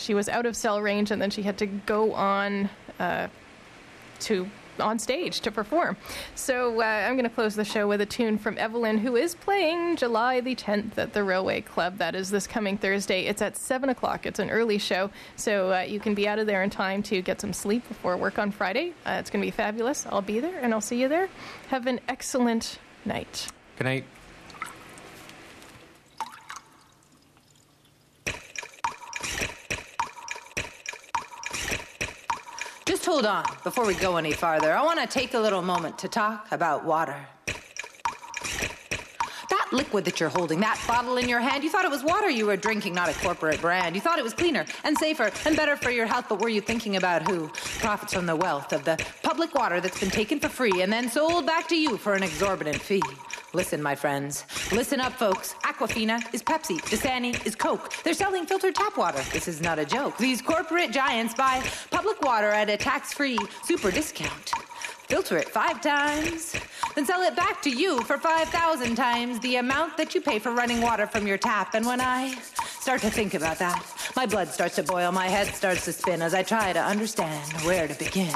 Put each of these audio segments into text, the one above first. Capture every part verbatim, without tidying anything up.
She was out of cell range, and then she had to go on uh, to on stage to perform. So uh, I'm going to close the show with a tune from Evelyn, who is playing July the tenth at the Railway Club. That is this coming Thursday. It's at seven o'clock. It's an early show, so uh, you can be out of there in time to get some sleep before work on Friday. Uh, it's going to be fabulous. I'll be there, and I'll see you there. Have an excellent night. Good night. Just hold on before we go any farther. I want to take a little moment to talk about water. That liquid that you're holding, that bottle in your hand, you thought it was water you were drinking, not a corporate brand. You thought it was cleaner and safer and better for your health, but were you thinking about who profits from the wealth of the public water that's been taken for free and then sold back to you for an exorbitant fee? Listen, my friends. Listen up, folks. Aquafina is Pepsi. Dasani is Coke. They're selling filtered tap water. This is not a joke. These corporate giants buy public water at a tax-free super discount. Filter it five times, then sell it back to you for five thousand times the amount that you pay for running water from your tap. And when I start to think about that, my blood starts to boil, my head starts to spin as I try to understand where to begin.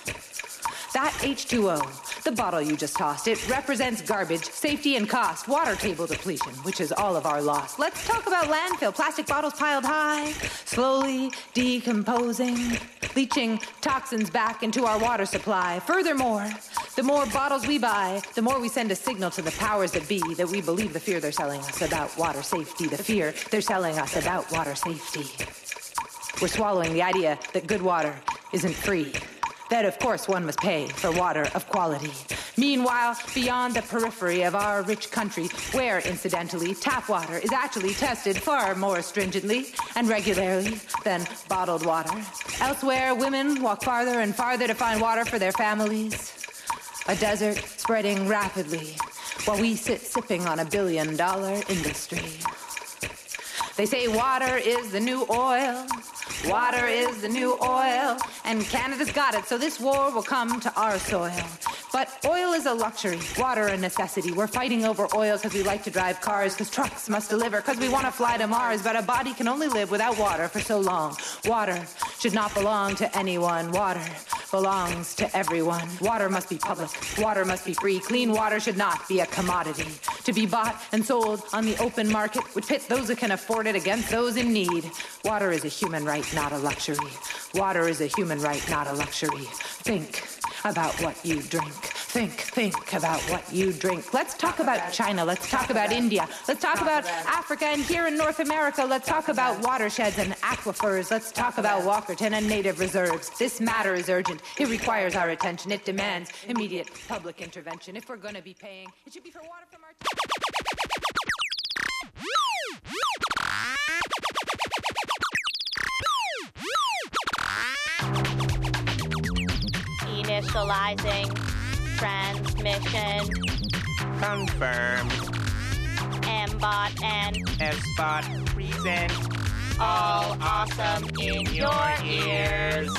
That H two O, the bottle you just tossed, it represents garbage, safety, and cost, water table depletion, which is all of our loss. Let's talk about landfill, plastic bottles piled high, slowly decomposing, leaching toxins back into our water supply. Furthermore, the more bottles we buy, the more we send a signal to the powers that be that we believe the fear they're selling us about water safety, the fear they're selling us about water safety. We're swallowing the idea that good water isn't free. That, of course, one must pay for water of quality. Meanwhile, beyond the periphery of our rich country, where, incidentally, tap water is actually tested far more stringently and regularly than bottled water. Elsewhere, women walk farther and farther to find water for their families. A desert spreading rapidly, while we sit sipping on a billion-dollar industry. They say water is the new oil. Water is the new oil, and Canada's got it, so this war will come to our soil. But oil is a luxury, water a necessity. We're fighting over oil because we like to drive cars, because trucks must deliver, because we want to fly to Mars, but a body can only live without water for so long. Water should not belong to anyone. Water belongs to everyone. Water must be public. Water must be free. Clean water should not be a commodity to be bought and sold on the open market, would pit those that can afford it against those in need. Water is a human right, not a luxury. Water is a human right, not a luxury. Think about what you drink. Think, think about what you drink. Let's talk about China. Let's talk about India. Let's talk about Africa. And here in North America, let's talk about watersheds and aquifers. Let's talk about Walkerton and native reserves. This matter is urgent. It requires our attention. It demands immediate public intervention. If we're going to be paying, it should be for water from our... Initializing transmission. Confirmed. M-bot and S-bot present. all awesome in your ears.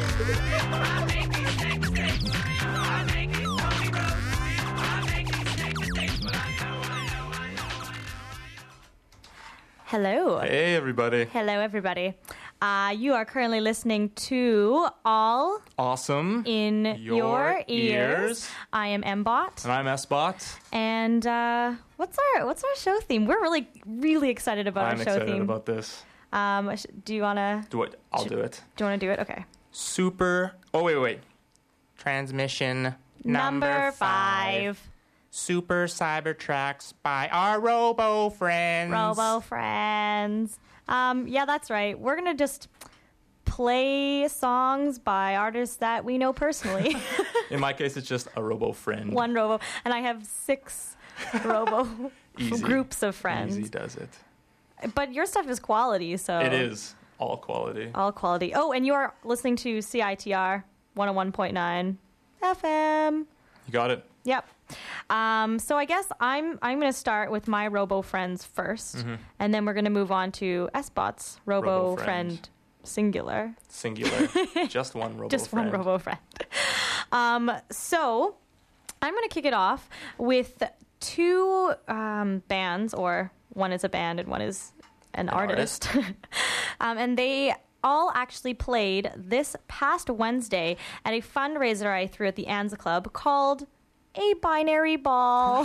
Hello. Hey, everybody. Hello, everybody. Uh, you are currently listening to All Awesome in Your, Your ears. Ears. I am M-bot. And I'm S-bot. And uh, what's our what's our show theme? We're really really excited about I'm our show excited theme. about this. Um, sh- do you wanna Do it. I'll Should- do it. do you wanna do it? Okay. Super. Oh, wait, wait. Transmission Number five. Super Cybertracks by our Robo friends. Robo friends. Um, yeah, that's right. We're gonna just play songs by artists that we know personally. In my case, it's just a Robo friend. One Robo, and I have six Robo Easy. groups of friends. Easy does it. But your stuff is quality, so It is all quality. all quality. Oh, and you are listening to C I T R one oh one point nine F M. You got it. Yep. Um, so I guess I'm I'm going to start with my Robo friends first, Mm-hmm. and then we're going to move on to S-Bot's Robo, Robo friend. friend. Singular. Singular. Just one Robo Just friend. one Robo friend. Um, so I'm going to kick it off with two um, bands, or one is a band and one is an, An artist. um, and they all actually played this past Wednesday at a fundraiser I threw at the Anza Club called A Binary Ball.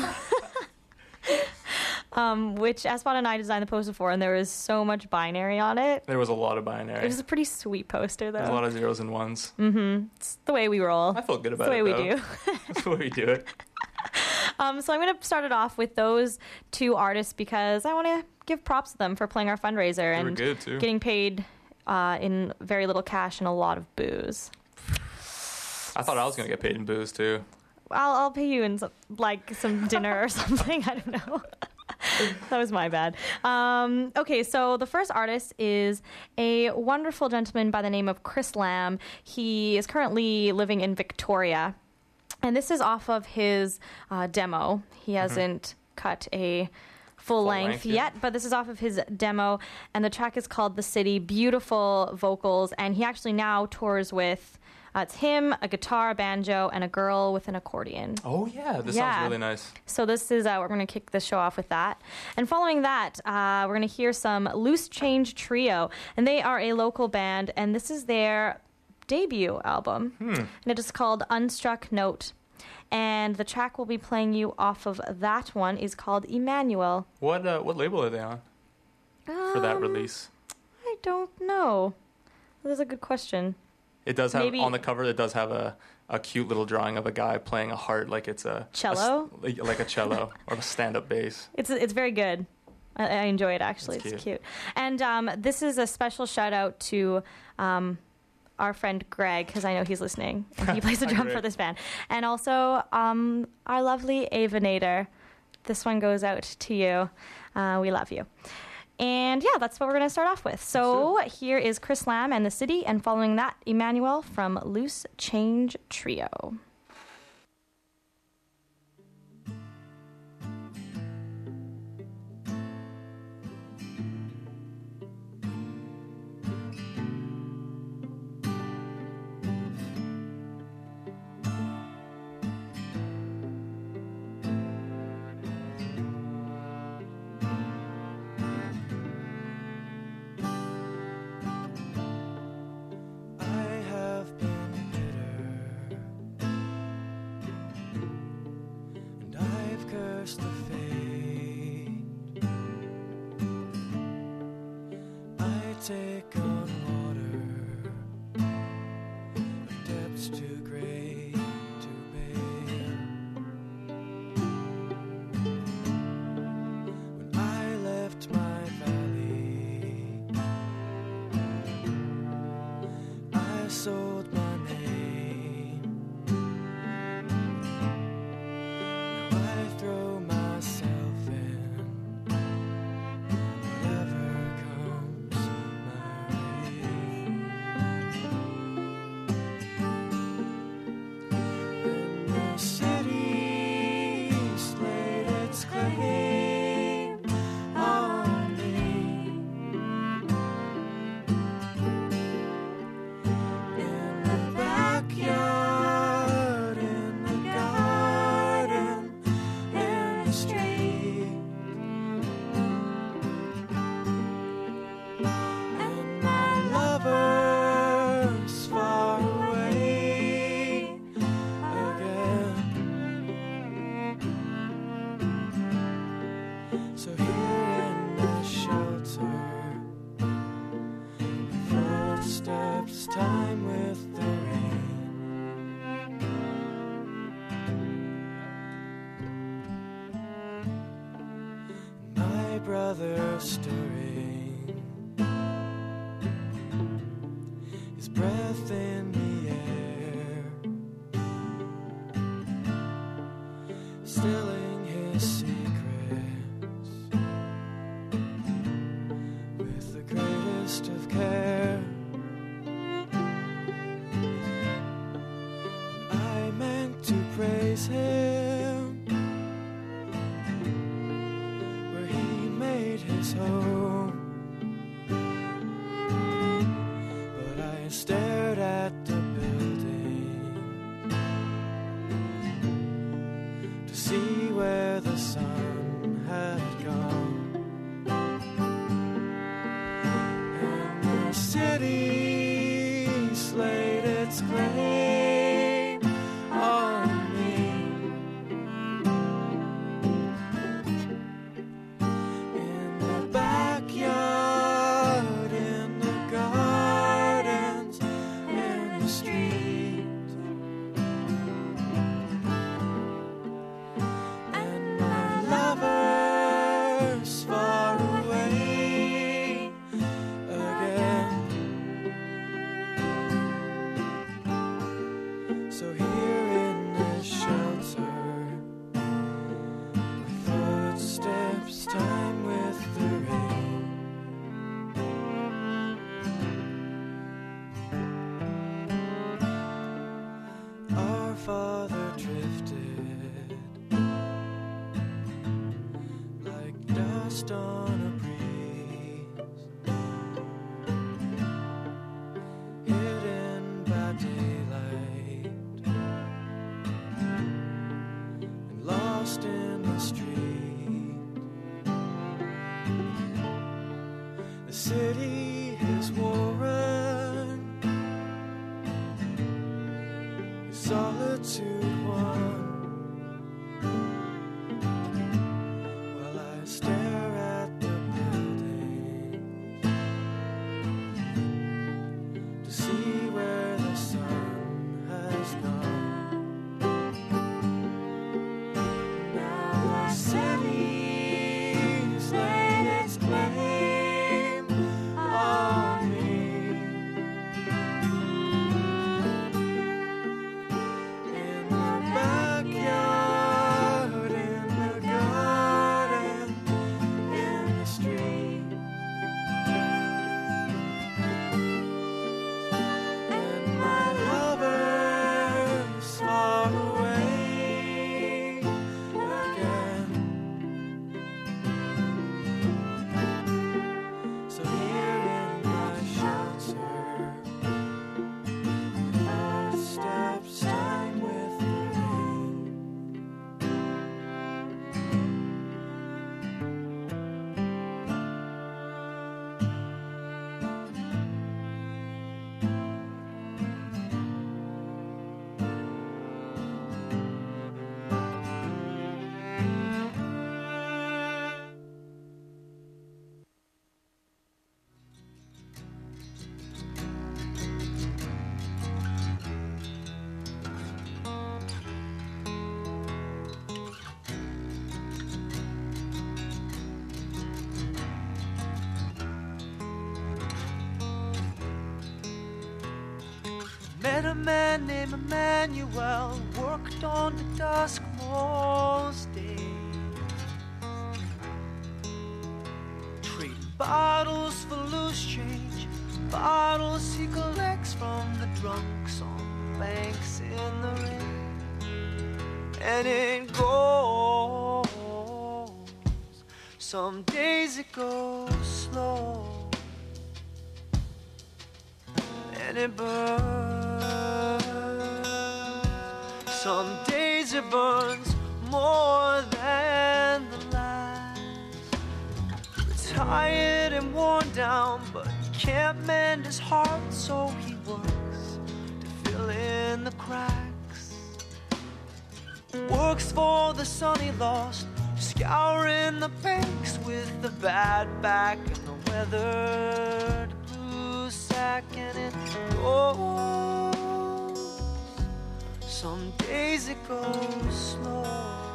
Um, which Espot and I designed the poster for, and there was so much binary on it. There was a lot of binary. It was a pretty sweet poster, though. There's a lot of zeros and ones. Mm-hmm. It's the way we roll. I felt good about it's the it, way though. we do. That's the way we do it. Um, so I'm going to start it off with those two artists because I want to give props to them for playing our fundraiser They and were good, too. getting paid uh, in very little cash and a lot of booze. I thought I was going to get paid in booze, too. I'll, I'll pay you in some, like some dinner or something. I don't know. That was my bad. Um, okay, so the first artist is a wonderful gentleman by the name of Chris Lamb. He is currently living in Victoria, and this is off of his uh, demo. He hasn't mm-hmm. cut a full, full length, length yet, yeah. but this is off of his demo, and the track is called The City. Beautiful vocals, and he actually now tours with... Uh, it's him, a guitar, a banjo, and a girl with an accordion. Oh, yeah. This yeah. sounds really nice. So this is, uh, we're going to kick the show off with that. And following that, uh, we're going to hear some Loose Change Trio. And they are a local band, and this is their debut album. Hmm. And it is called Unstruck Note. And the track we'll be playing you off of that one is called Emmanuel. What uh, what label are they on um, for that release? I don't know. That's a good question. It does have, Maybe. on the cover, it does have a, a cute little drawing of a guy playing a heart like it's a... Cello? A, like a cello or a stand-up bass. It's it's very good. I, I enjoy it, actually. That's it's cute. cute. And um, this is a special shout-out to um, our friend Greg, because I know he's listening. And he plays the drum for this band. And also um, our lovely Avanator. This one goes out to you. Uh, we love you. And yeah, that's what we're going to start off with. So here is Chris Lamb and The City, and following that, Emmanuel from Loose Change Trio. Take on water, of depths too great to bear. When I left my valley, I sold my name. Now I throw myself in whatever comes. Brother stirring his breath in the air, stilling his secrets with the greatest of care. I meant to praise him his home, but I stared at the building to see where the sun had gone, and the city laid its claim on me. In the backyard, in the gardens, in the street, and my lover's far away again. So here in this shelter, my footsteps time with the rain. Our father drifted like dust on a breeze, hidden by daylight and lost in the street. The city is warren, solitude won, while I stare at the building to see where the sun has gone. Now the city's laid its claim on me. In the backyard, in the garden, in the street, and my lover's far away again. So here in my shelter, footsteps time with the rain. Met a man named Emmanuel, worked on the dusk most days, trading bottles for loose change, bottles he collects from the drunks on the banks in the rain. And it goes, some days it goes slow, and it burns. Some days it burns more than the last. Tired and worn down, but can't mend his heart, so he works to fill in the cracks. Works for the son he lost, scouring the banks with the bad back and the weathered blue sack, and it goes. Some days it goes slow,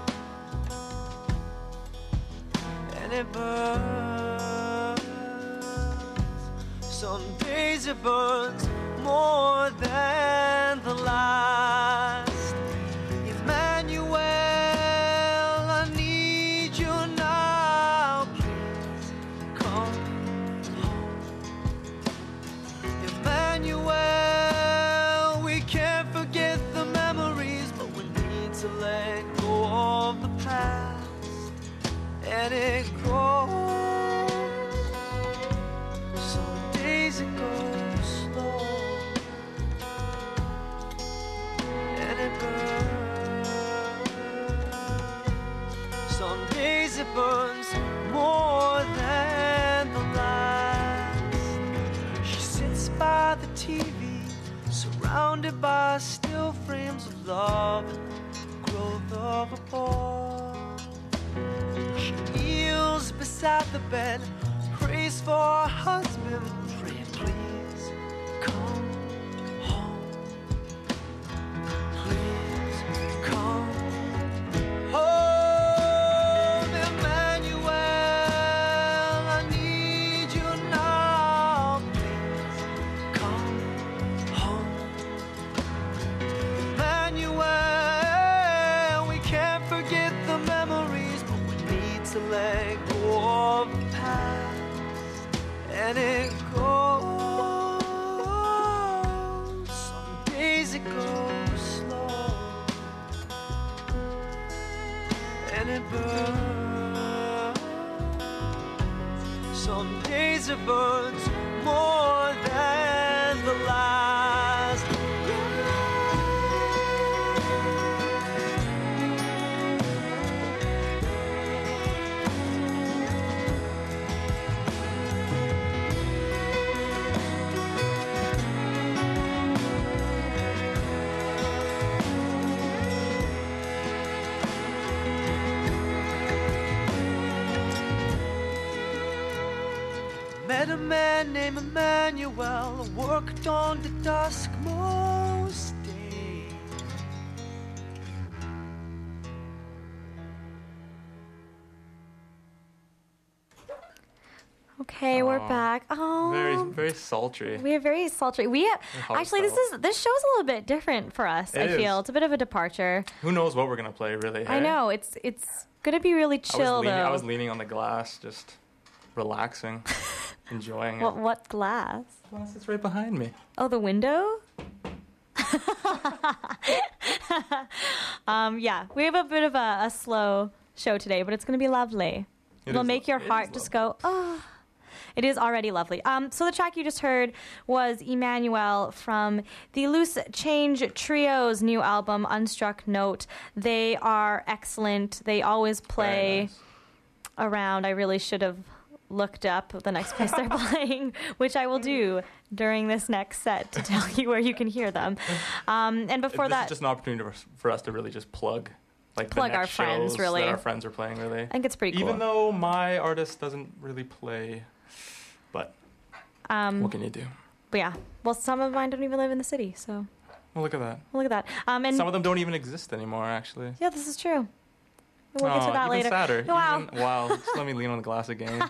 and it burns. Some days it burns more than the last. Emmanuel, I need you now, please come home. Emmanuel, we can't forget the memories, but we need to let go of the past. And it goes, some days it goes slow, and it burns. Some days it burns more than the last. She sits by the T V, surrounded by still frames of love and the growth of a boy. She kneels beside the bed, prays for her husband, praying, please come home. Please come home, Emmanuel. I need you now. Please come home, Emmanuel. We can't forget the memories, but we need to let go of the past. And it goes, some days it goes slow, and it burns. Some days it burns more than the last. Met a man named Emmanuel, worked on to dusk most days. Okay, we're Aw. back. Oh, Very, very sultry. we are very sultry. We actually, this is this show's a little bit different for us. It I feel is. it's a bit of a departure. Who knows what we're gonna play, really? I hey? know it's it's gonna be really I was, chill leaning, though. I was leaning on the glass, just relaxing, enjoying it. what what glass? Glass is right behind me. Oh, the window? um, yeah, we have a bit of a, a slow show today, but it's going to be lovely. It It'll is make lo- your it is heart just go, oh. It is already lovely. Um, so the track you just heard was Emmanuel from the Loose Change Trio's new album, Unstruck Note. They are excellent. They always play Very nice. around. I really should have looked up the next place they're playing, which I will do during this next set to tell you where you can hear them. Um, and before this that, is just an opportunity for, for us to really just plug, like the Plug our next friends, shows really. that our friends are playing. Really, I think it's pretty cool. even though my artist doesn't really play, but um, what can you do? but yeah, well, some of mine don't even live in the city, so Well, look at that. look at that. Um, and Some of them don't even exist anymore, actually. yeah, this is true. We'll get to Aw, that even later. Sadder. Wow. Even, wow. Just let me lean on the glass again.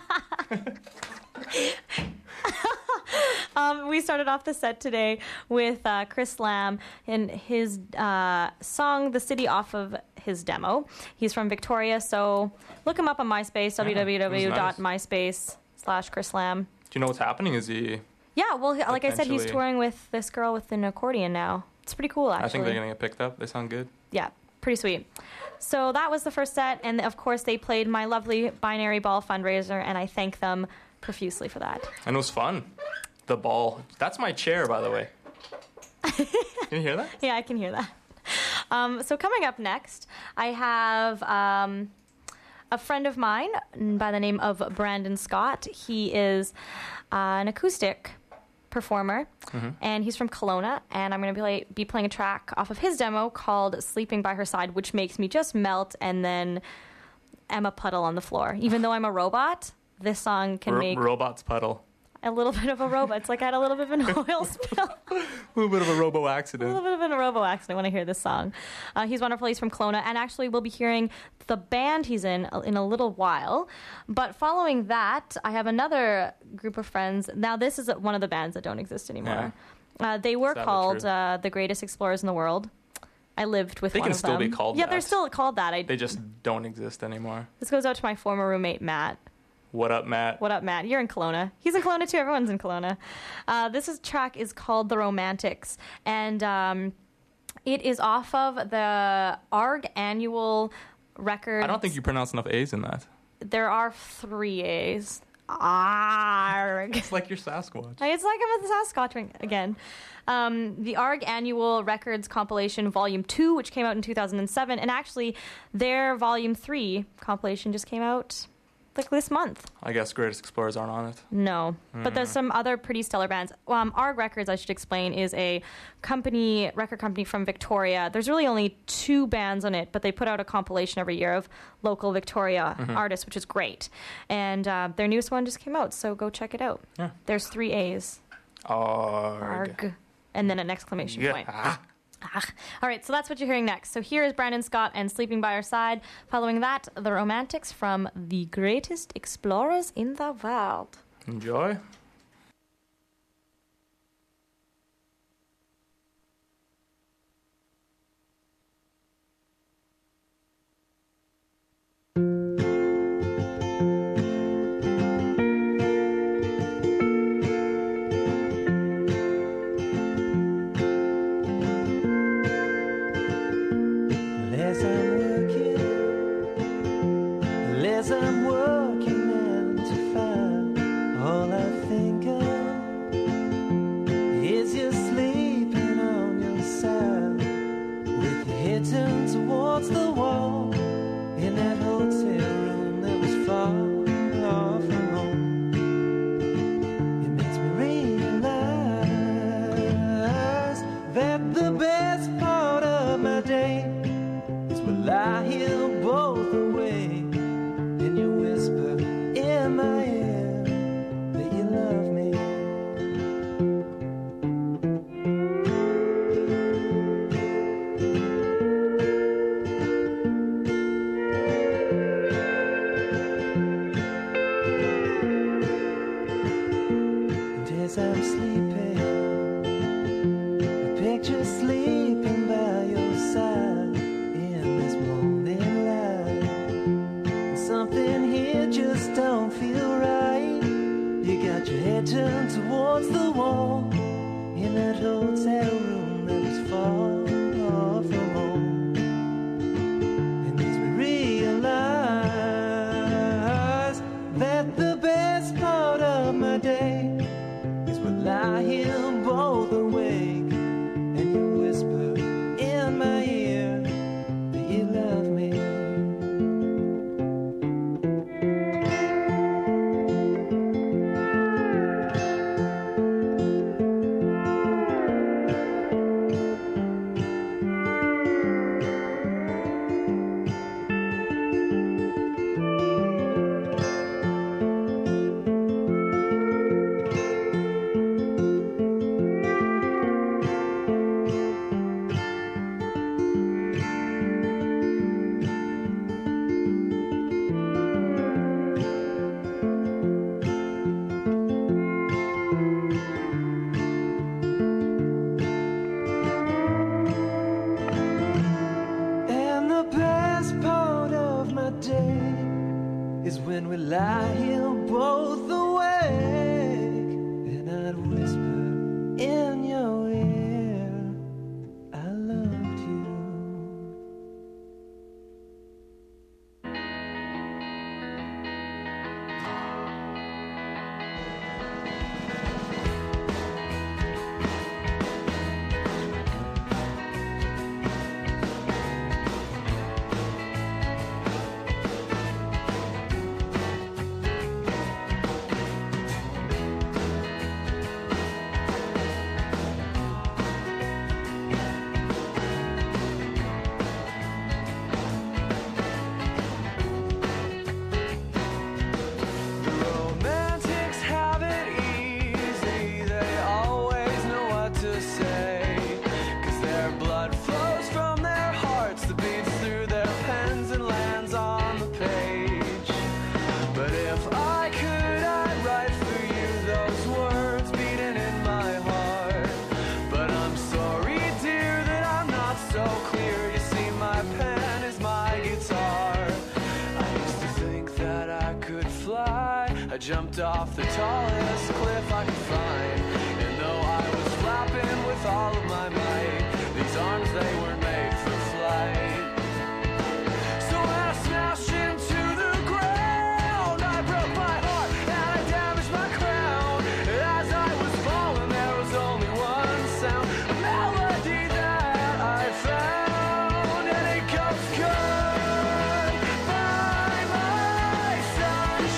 Um, we started off the set today with uh, Chris Lamb and his uh, song "The City" off of his demo. He's from Victoria, so look him up on MySpace, Yeah, www.myspace slash Chris Lamb. Do you know what's happening? Is he? Yeah, well, like I said, he's Potentially. touring with this girl with an accordion now. It's pretty cool, actually. I think they're gonna get picked up. They sound good. Yeah, pretty sweet. So that was the first set, and of course they played my lovely Binary Ball fundraiser, and I thank them profusely for that. And it was fun. The ball. That's my chair, by the way. Can you hear that? Yeah, I can hear that. Um, so coming up next, I have um, a friend of mine by the name of Brandon Scott. He is uh, an acoustic performer, Mm-hmm. and he's from Kelowna, and I'm going to be, be playing a track off of his demo called Sleeping by Her Side, which makes me just melt and then am a puddle on the floor. Even though I'm a robot, this song can Ro- make robots puddle. a little bit of a robot. It's like I had a little bit of an oil spill. A little bit of a robo A little accident. bit of a robo accident when I hear this song. Uh, he's wonderful. He's from Kelowna, and actually we'll be hearing the band he's in in a little while. But following that, I have another group of friends. Now, this is one of the bands that don't exist anymore. Uh, they were Sadly called true. uh, the Greatest Explorers in the World. I lived with They one can of still them. be called Yeah, that. they're still called that. I, They just don't exist anymore. this goes out to my former roommate, Matt. What up, Matt? What up, Matt? You're in Kelowna. He's in Kelowna too. Everyone's in Kelowna. Uh, this is, track is called "The Romantics," and um, it is off of the Arg Annual Record. I don't think you pronounce enough A's in that. There are three A's. Arg. It's like your Sasquatch. It's like I'm a Sasquatch again. Um, the Arg Annual Records compilation Volume two, which came out in two thousand seven, and actually their Volume three compilation just came out like this month. I guess Greatest Explorers aren't on it. No, but there's some other pretty stellar bands. Um, Arg Records, I should explain, is a company, record company from Victoria. There's really only two bands on it, but they put out a compilation every year of local Victoria artists, which is great. And uh, their newest one just came out, so go check it out. Yeah. There's three A's. Arg. Arg. And then an exclamation Yeah. point. Ah. Ah. All right, so that's what you're hearing next. So here is Brandon Scott and Sleeping by Our Side. Following that, The Romantics from The Greatest Explorers in the World. Enjoy. As I'm working, as I'm working nine to five, all I think of is you sleeping on your side, with your head turned towards the wall, in that hotel room that was far from home. It makes me realize that the best part of my day lie here both awake, and you whisper in my ear that you love me. And as I'm sleeping, I picture sleeping by your side. Something here just don't feel right. You got your head turned towards the wall, in that hotel room that was far from home. It makes me realize that the best part of my day is when I hear both awake, and you whisper in my ear that you love me. When we lie here both awake, and I'd whisper in your ear, I loved you. Jumped off the tallest cliff I could find, and though I was flapping with all of my might, these arms, they weren't made for flight. So when I smashed into the ground, I broke my heart and I damaged my crown. As I was falling, there was only one sound, a melody that I found, and it goes good by my side.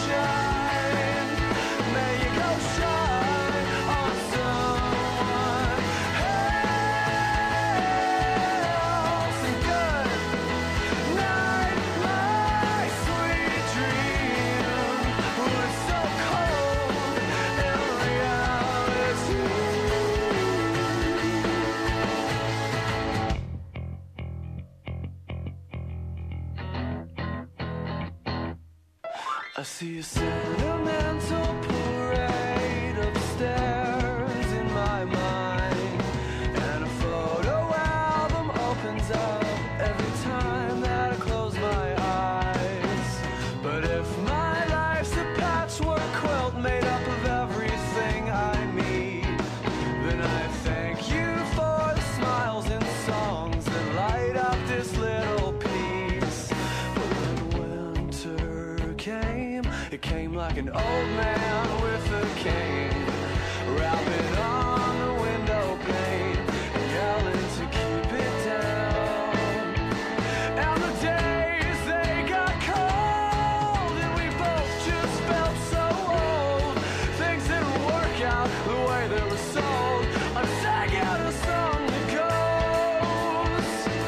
see a sentimental parade upstairs in my mind, and a photo album opens up every time that I close my eyes. But if my life's a patchwork quilt made up of everything I meet, then I thank you for the smiles and songs that light up this little piece. But when winter came, it came like an old man with a cane, rapping on the window pane and yelling to keep it down. And the days they got cold and we both just felt so old. Things didn't work out the way they were sold. I'm singing a song that goes,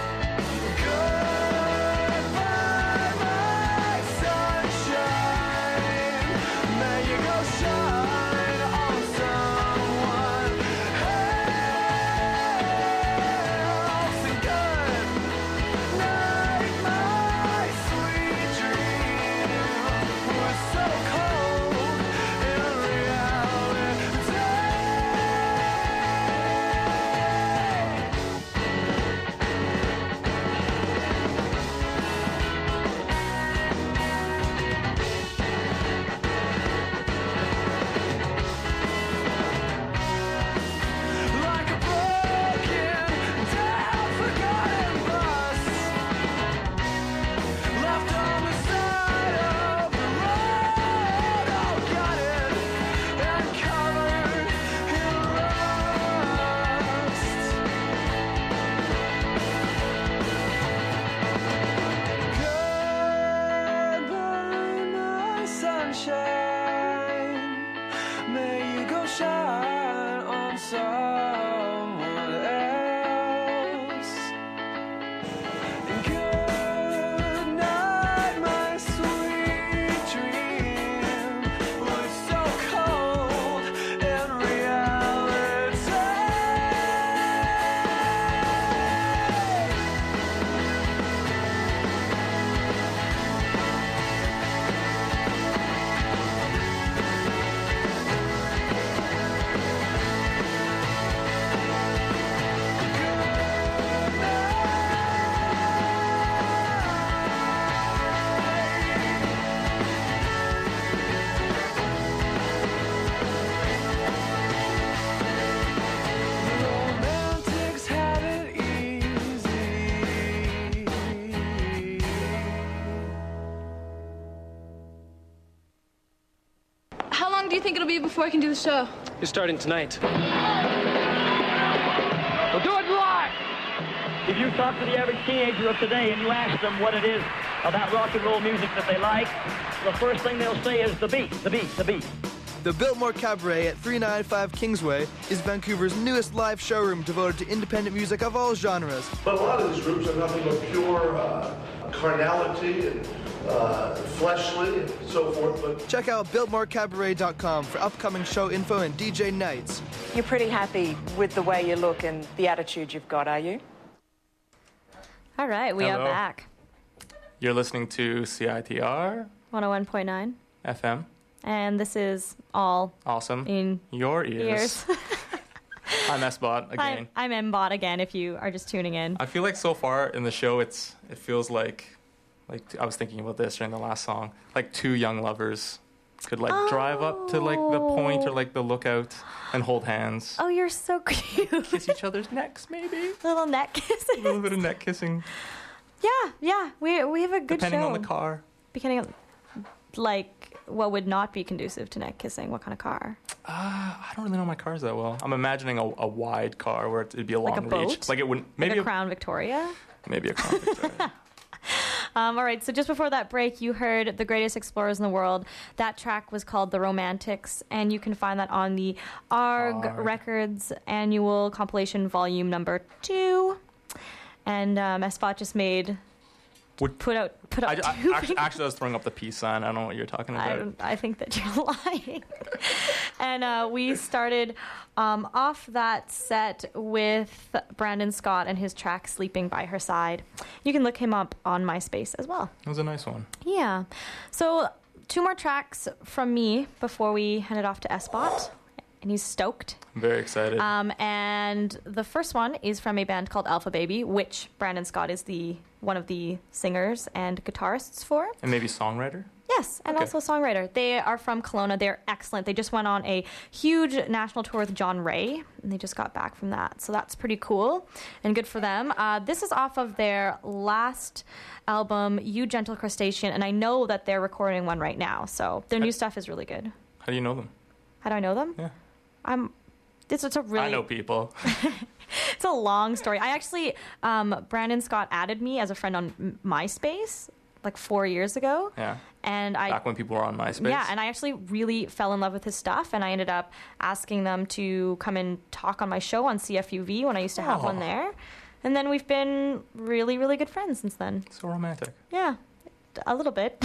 goodbye, my sunshine. May you go shine on someone else. And good night, my sweet dream was so cold in reality. Like a broken down, forgotten bus left on the side of the road, all gutted and covered in rust. Goodbye, my sunshine. May you go shine on someone else. And good night, my sweet dream was so cold in reality. Romantics have it easy. How long do you think it'll be before I can do the show? You're starting tonight. We'll do it live! If you talk to the average teenager of today and you ask them what it is about rock and roll music that they like, the first thing they'll say is the beat, the beat, the beat. The Biltmore Cabaret at three ninety-five Kingsway is Vancouver's newest live showroom devoted to independent music of all genres. But a lot of these groups are nothing but pure uh, carnality and uh, fleshly and so forth. But Check out biltmore cabaret dot com for upcoming show info and D J nights. You're pretty happy with the way you look and the attitude you've got, are you? All right, we Hello. are back. You're listening to C I T R one oh one point nine. F M. And this is all Awesome. in Your ears. ears. I'm S-Bot again. I'm, I'm M-Bot again if you are just tuning in. I feel like so far in the show, it's it feels like, like I was thinking about this during the last song, like two young lovers could like drive up to like the point or like the lookout and hold hands. Oh, you're so cute. Kiss each other's necks, maybe. Little neck kisses. A little bit of neck kissing. Yeah, yeah. We we have a good Depending show. on the car. Depending on, like, what would not be conducive to neck kissing? What kind of car? Uh, I don't really know my cars that well. I'm imagining a, a wide car where it'd be a long Like a boat? reach. Like it wouldn't. Maybe like a Crown Victoria? Maybe a Crown Victoria. Um, all right, so just before that break, you heard The Greatest Explorers in the World. That track was called The Romantics, and you can find that on the A R G A R G. Records annual compilation volume number two. And um, S-Bot just made... Would, put out put out I, two I, actually, actually, I was throwing up the peace sign. I don't know what you're talking about. I, don't- I think that you're lying. And uh, we started um, off that set with Brandon Scott and his track Sleeping by Her Side. You can look him up on MySpace as well. It was a nice one. Yeah. So two more tracks from me before we hand it off to S-Bot. And he's stoked. I'm very excited. Um, and the first one is from a band called Alpha Baby, which Brandon Scott is the one of the singers and guitarists for. And maybe songwriter? Yes, and Okay. also songwriter. They are from Kelowna. They're excellent. They just went on a huge national tour with John Ray, and they just got back from that. So that's pretty cool and good for them. Uh, this is off of their last album, You Gentle Crustacean, and I know that they're recording one right now. So their new stuff is really good. How do you know them? How do I know them? Yeah. I'm. This is a really. I know people. It's a long story. I actually, um, Brandon Scott added me as a friend on M- MySpace like four years ago. Yeah. And I Back when people were on MySpace. Yeah, and I actually really fell in love with his stuff, and I ended up asking them to come and talk on my show on C F U V when I used to have Oh. one there. And then we've been really, really good friends since then. So romantic. Yeah, a little bit.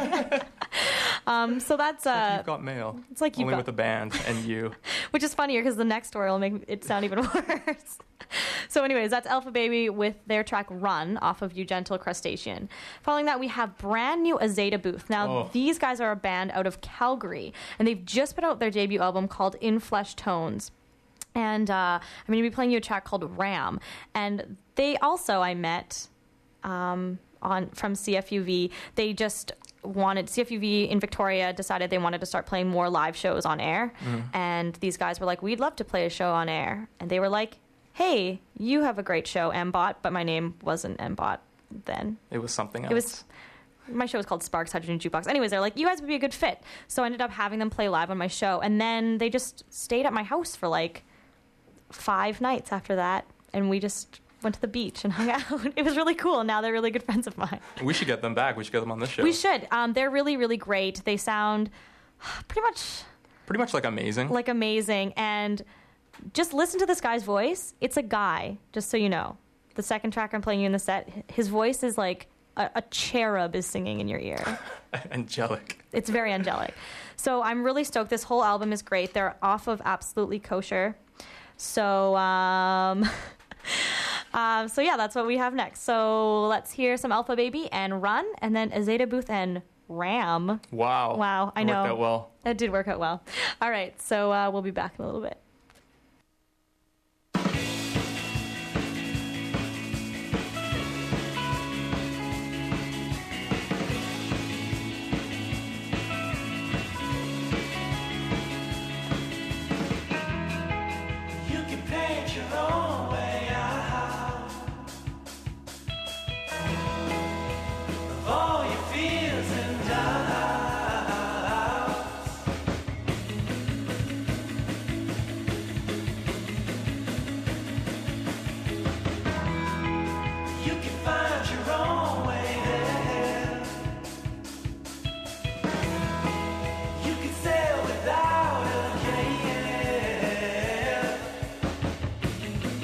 um, so that's uh, You've got mail. It's like you've Only got- with a band and you. which is funnier because the next story will make it sound even worse. So anyways, that's Alpha Baby with their track Run off of You Gentle Crustacean. Following that, we have brand new Azeta Booth. Now, Oh. these guys are a band out of Calgary, and they've just put out their debut album called In Flesh Tones. And uh, I'm going to be playing you a track called Ram. And they also, I met um, on from C F U V. They just wanted, C F U V in Victoria decided they wanted to start playing more live shows on air. Mhm. And these guys were like, we'd love to play a show on air. And they were like, hey, you have a great show, M-Bot. But my name wasn't M-Bot then. It was something else. It was my show was called Sparks Hydrogen Jukebox. Anyways, they're like, you guys would be a good fit. So I ended up having them play live on my show, and then they just stayed at my house for like five nights after that, and we just went to the beach and hung out. It was really cool. Now they're really good friends of mine. We should get them back. We should get them on this show. We should. Um, they're really, really great. They sound pretty much Pretty much like amazing. like amazing, and just listen to this guy's voice. It's a guy, just so you know. The second track I'm playing you in the set, his voice is like a, a cherub is singing in your ear. Angelic. It's very angelic. So I'm really stoked. This whole album is great. They're off of Absolutely Kosher. So, um, um, so yeah, that's what we have next. So let's hear some Alpha Baby and Run, and then Azeta Booth and Ram. Wow. Wow, I It know. worked out well. It did work out well. All right, so uh, we'll be back in a little bit. You can paint your own way out of all your fears and doubts. You can find your own way there. You can sail without a care.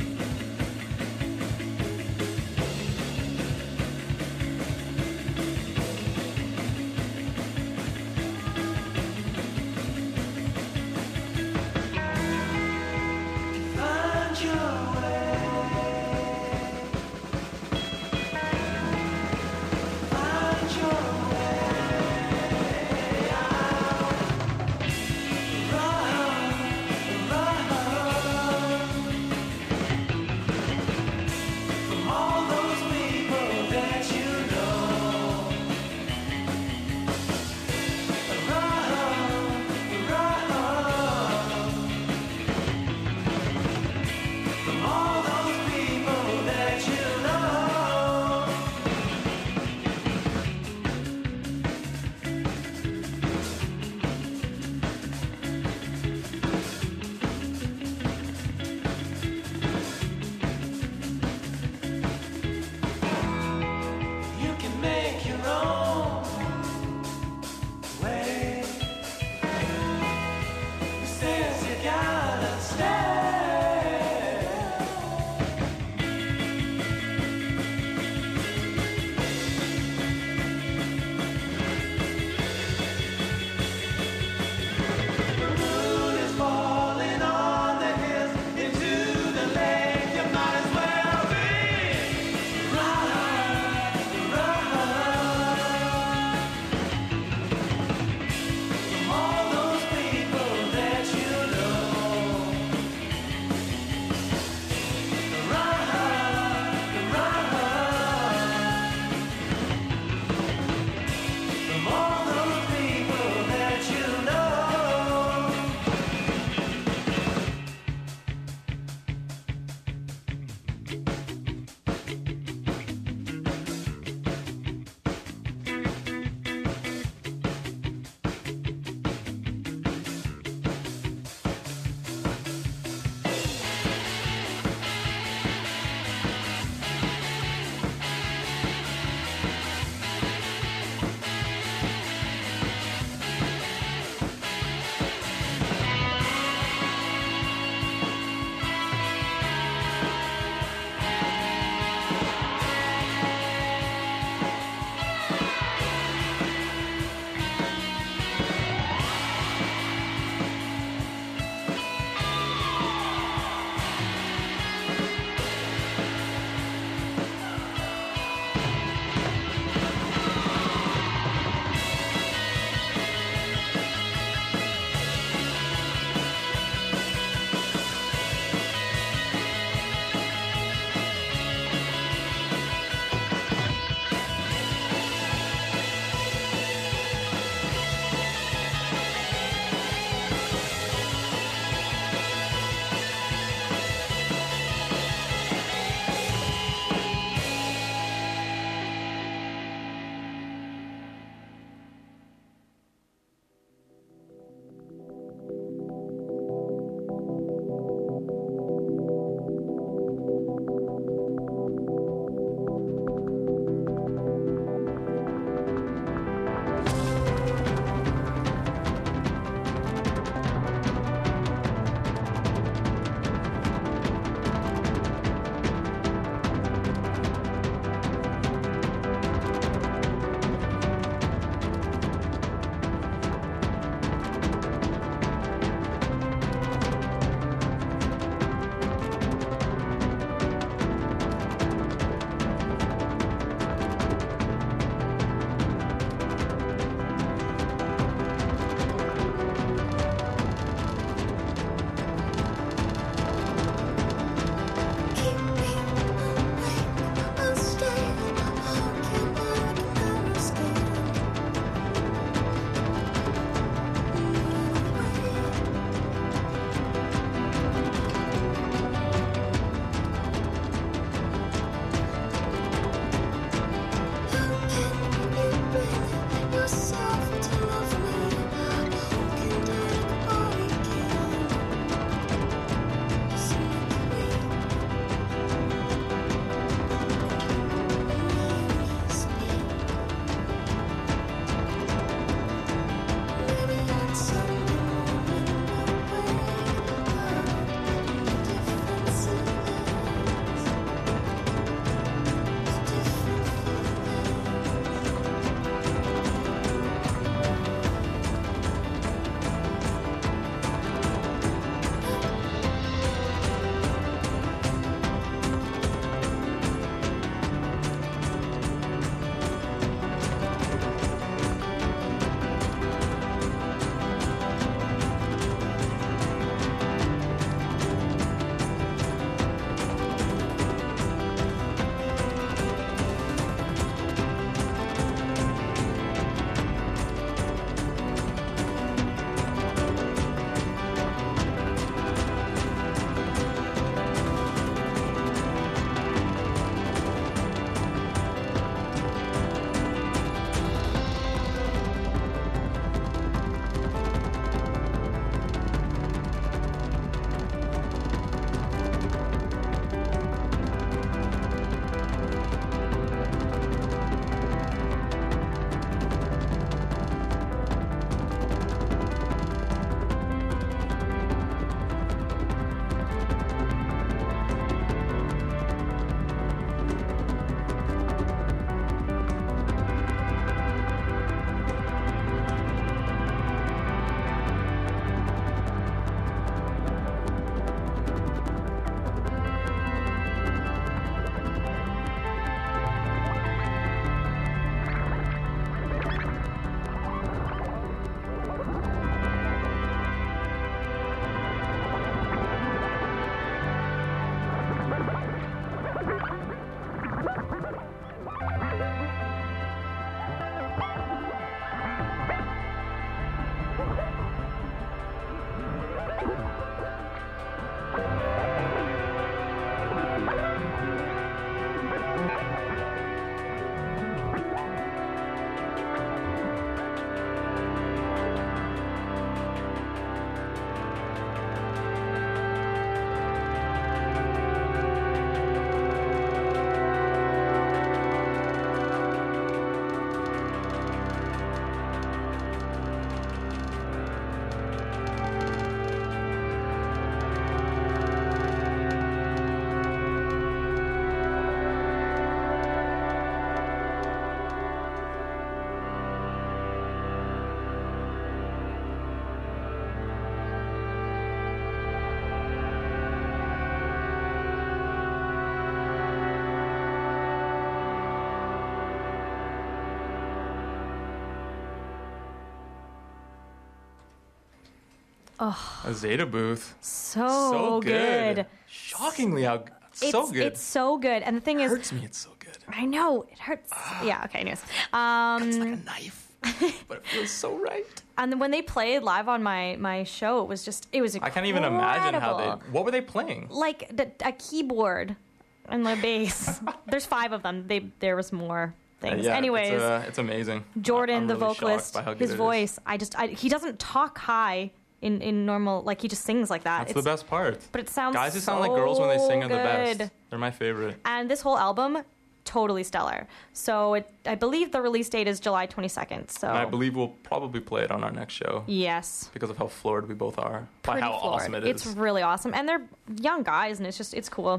Oh, A Zeta Booth. so, So good. good. Shockingly how g- It's so good. It's so good. And the thing is, hurts me. It's so good. I know it hurts. yeah. Okay. Anyways, um, It's like a knife, but it feels so right. and then when they played live on my my show, it was just it was I incredible. can't even imagine how they. What were they playing? like the, a keyboard and the bass. There's five of them. They there was more things. Uh, yeah, Anyways, it's, uh, it's amazing. Jordan, I'm the really shocked vocalist, by how good his it is. voice. I just I, he doesn't talk high in in normal, like he just sings like that. That's It's- the best part. But it sounds Guys who sound like girls when they sing are the good. best. They're my favorite. And this whole album, totally stellar. So it, I believe the release date is July twenty-second. So And I believe we'll probably play it on our next show. yes, Because of how floored we both are. By pretty how floored. awesome it is. It's really awesome, and they're young guys, and it's just it's cool.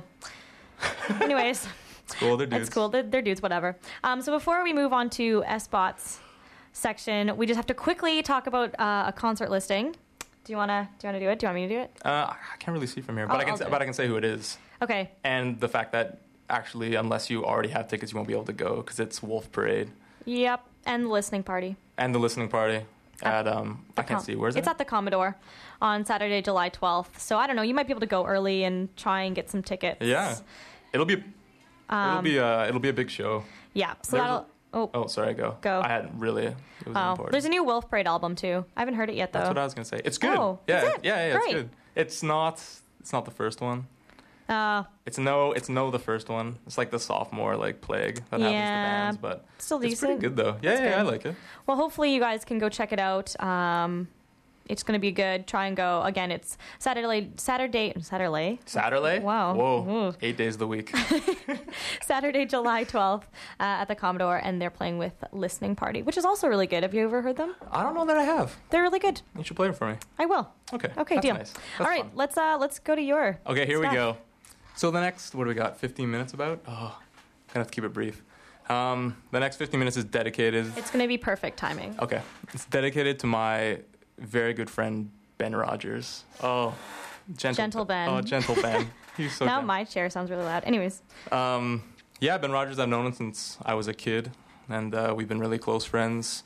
Anyways, It's cool. They're dudes. it's cool. They're, they're dudes, whatever. Um, so before we move on to S-Bot's section, we just have to quickly talk about uh, a concert listing. Do you wanna do you wanna do it? Do you want me to do it? Uh, I can't really see from here, but I'll- I can I'll say, do but it. I can say who it is. Okay. And the fact that actually, unless you already have tickets, you won't be able to go because it's Wolf Parade Yep. And the listening party. and the listening party at um I can't Com- see where's it. It's at the Commodore on Saturday, July twelfth. So I don't know. You might be able to go early and try and get some tickets. Yeah, it'll be it'll Um, be uh it'll be a big show. Yeah. So There's that'll. a- Oh. Oh, sorry, go. Go. I hadn't really. It was Oh, important. there's a new Wolf Parade album too. I haven't heard it yet though. That's what I was gonna say. It's good. Oh, yeah, is it? yeah, yeah. It's Great. good. It's not. It's not the first one. Uh, It's no. It's no the first one. It's like the sophomore like plague that happens Yeah, to bands, but still it's pretty decent. good though. Yeah, It's yeah, I good. like it. well, hopefully you guys can go check it out. Um, it's going to be good. Try and go again. It's Saturday, Saturday, Saturday, Saturday. Wow. Whoa. Ooh. Eight days of the week. Saturday, July twelfth uh, at the Commodore, and they're playing with Listening Party, which is also really good. Have you ever heard them? I don't know that I have. They're really good. You should play it for me. I will. Okay. Okay, That's deal. nice. That's All right, fun. let's uh, let's go to your. Okay, here stuff. we go. So the next, what do we got? fifteen minutes about? Oh, gonna have to keep it brief. Um, the next fifteen minutes is dedicated. It's going to be perfect timing. Okay, it's dedicated to my very good friend Ben Rogers. Oh, gentle, Gentle Ben. Oh, gentle Ben. He's so now gentle. my chair sounds really loud. Anyways, Um, yeah, Ben Rogers, I've known him since I was a kid, and uh, we've been really close friends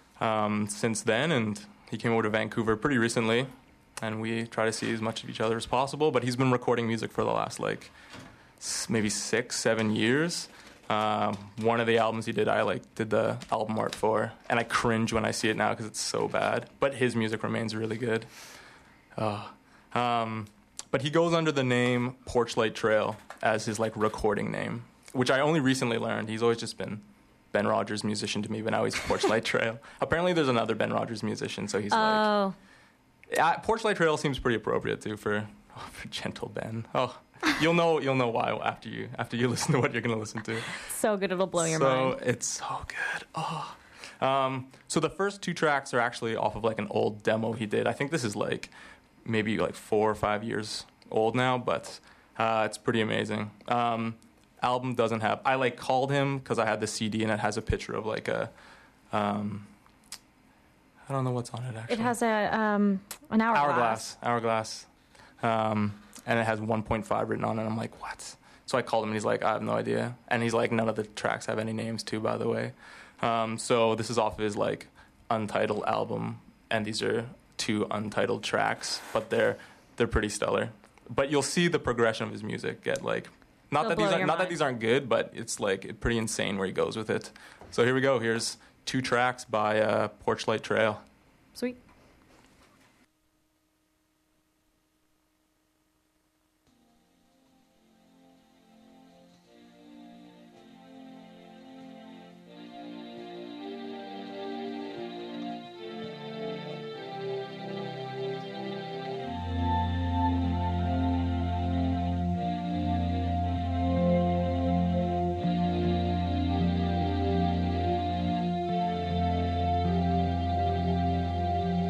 um, since then. And he came over to Vancouver pretty recently, and we try to see as much of each other as possible. But he's been recording music for the last like s- maybe six, seven years. Um, one of the albums he did, I like did the album art for, and I cringe when I see it now because it's so bad. But his music remains really good. Uh, um, but he goes under the name Porchlight Trail as his like recording name, which I only recently learned. He's always just been Ben Rogers musician to me, but now he's Porchlight Trail. Apparently, there's another Ben Rogers musician, so he's like. oh, Yeah, Porchlight Trail seems pretty appropriate too for, oh, for Gentle Ben. Oh, you'll know you'll know why after you after you listen to what you're gonna listen to. so good it'll blow your so mind. it's so good. Oh, um, so the first two tracks are actually off of like an old demo he did. I think this is like maybe like four or five years old now, but uh, it's pretty amazing. Um, album doesn't have. I like called him because I had the C D and it has a picture of like a. Um, I don't know what's on it actually. It has a um an hourglass. Hourglass. Hourglass. Um, and it has one point five written on it. And I'm like, what? So I called him and he's like, I have no idea. And he's like, none of the tracks have any names too, by the way. Um, so this is off of his like untitled album. And these are two untitled tracks, but they're they're pretty stellar. But you'll see the progression of his music get like, not They'll that these blow are, your not that mind. these aren't good, but it's like pretty insane where he goes with it. So here we go. Here's two tracks by uh, Porchlight Trail. Sweet. Thank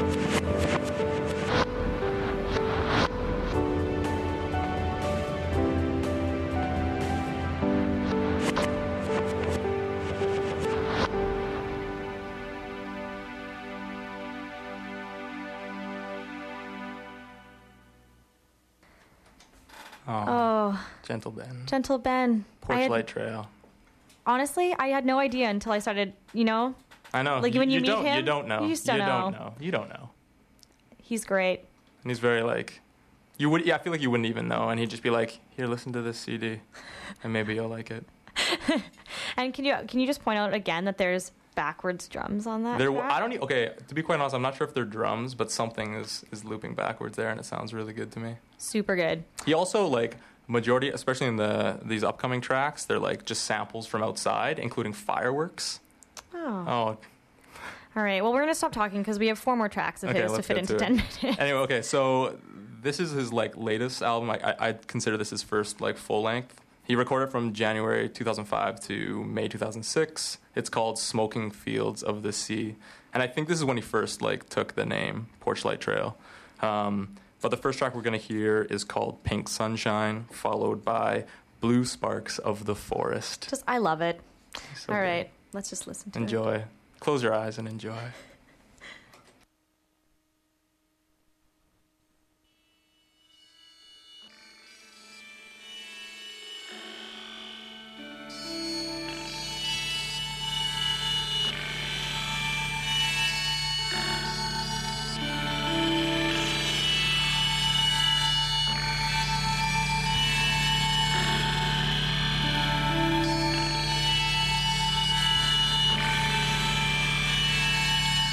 Oh, Oh, Gentle Ben. Gentle Ben. I Porch had- Light Trail. Honestly, I had no idea until I started, you know, I know. like when you, meet don't, him, you don't know. you just don't you know. don't know. You don't know. He's great. And he's very like, you would. Yeah, I feel like you wouldn't even know, and he'd just be like, "Here, listen to this C D, and maybe you'll like it." And can you can you just point out again that there's backwards drums on that There, track? I don't. e- Okay, to be quite honest, I'm not sure if they're drums, but something is is looping backwards there, and it sounds really good to me. Super good. He also like majority, especially in the these upcoming tracks, they're like just samples from outside, including fireworks. Oh. Oh, All right. Well, we're gonna stop talking because we have four more tracks of okay, his to let's fit get into to ten it. minutes. Anyway, okay, so this is his like latest album. Like I, I consider this his first like full length. He recorded from January two thousand five to May two thousand six. It's called Smoking Fields of the Sea, and I think this is when he first like took the name Porch Light Trail. Um, but the first track we're gonna hear is called Pink Sunshine, followed by Blue Sparks of the Forest. Just, I love it. So All good. right. Let's just listen to it. Enjoy. Close your eyes and enjoy. Thank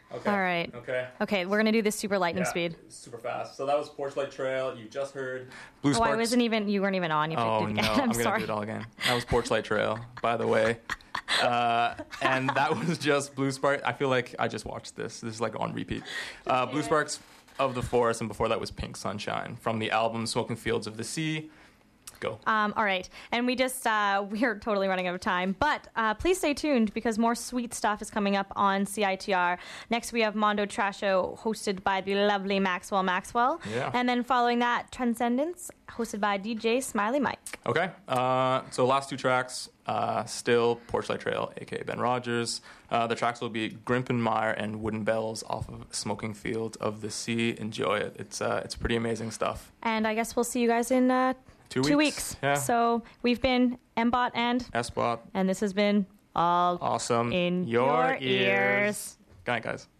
Okay. All right. Okay. Okay, we're gonna do this super lightning Yeah, speed. super fast. So that was Porchlight Trail. You just heard Blue Oh, Sparks. I wasn't even. You weren't even on. You Oh picked it no, again. I'm, I'm gonna sorry. do it all again. That was Porchlight Trail, by the way. Uh, and that was just Blue Spark. I feel like I just watched this. This is like on repeat. Uh, Blue Sparks of the Forest, and before that was Pink Sunshine from the album Smoking Fields of the Sea. Go. Um, all right. And we just, uh, we're totally running out of time. But uh, please stay tuned because more sweet stuff is coming up on C I T R. Next, we have Mondo Trasho, hosted by the lovely Maxwell Maxwell. Yeah. And then following that, Transcendence, hosted by D J Smiley Mike. Okay. Uh, so last two tracks, uh, still Porchlight Trail, a k a. Ben Rogers. Uh, the tracks will be Grimpenmire and Wooden Bells off of Smoking Field of the Sea. Enjoy it. It's uh, it's pretty amazing stuff. And I guess we'll see you guys in uh, Two two weeks. weeks. Yeah. So we've been M-Bot and S-Bot. And this has been all awesome in your, your ears. Good night, guys.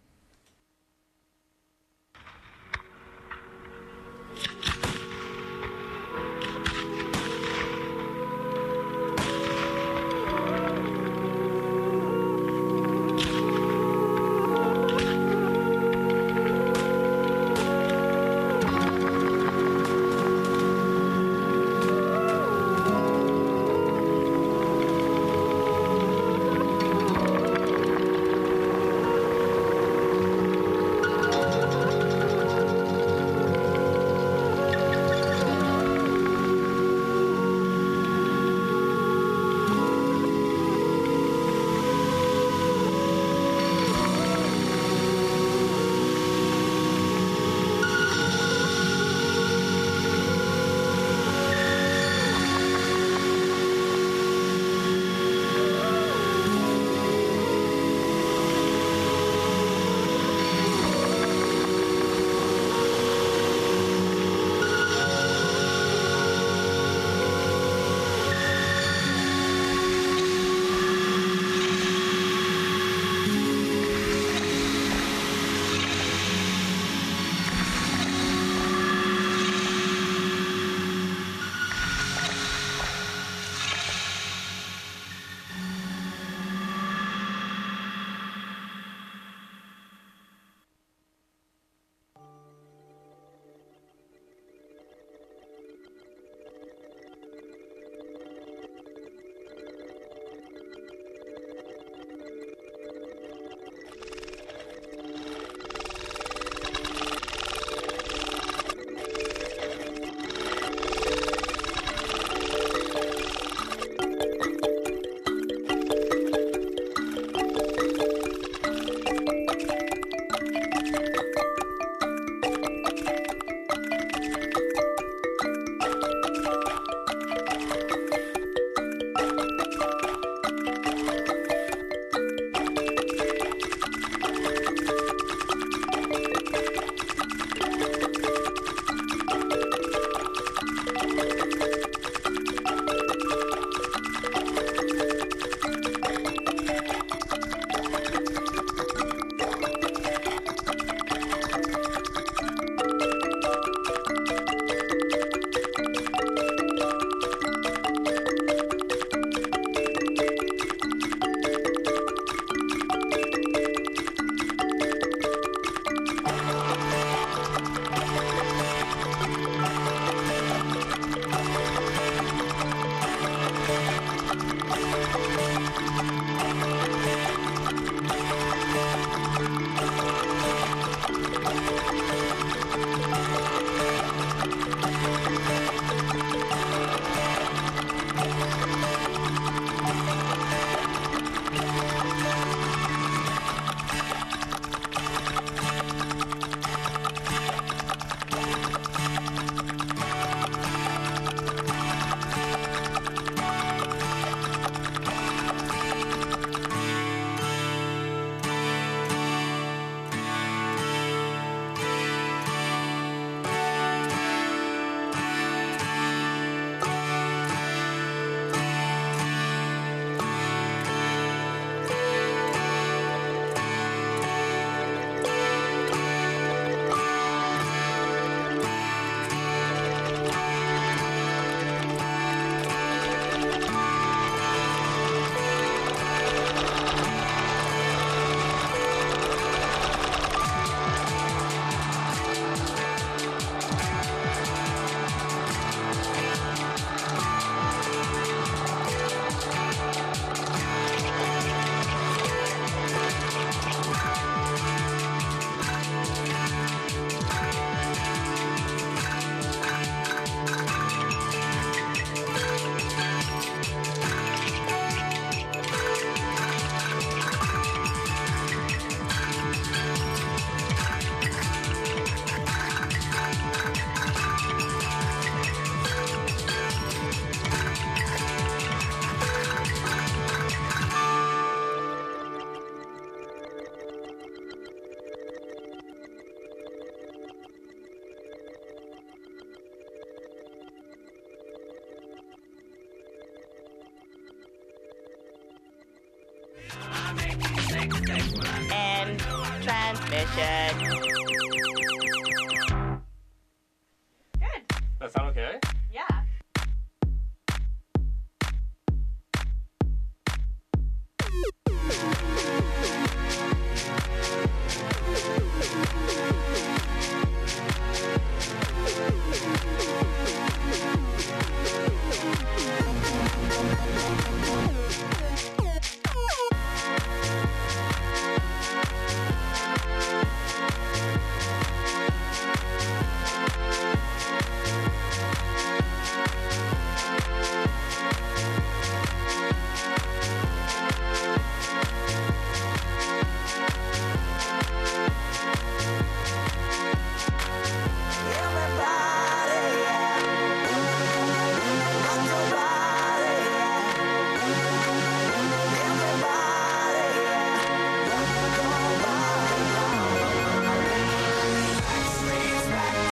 End transmission.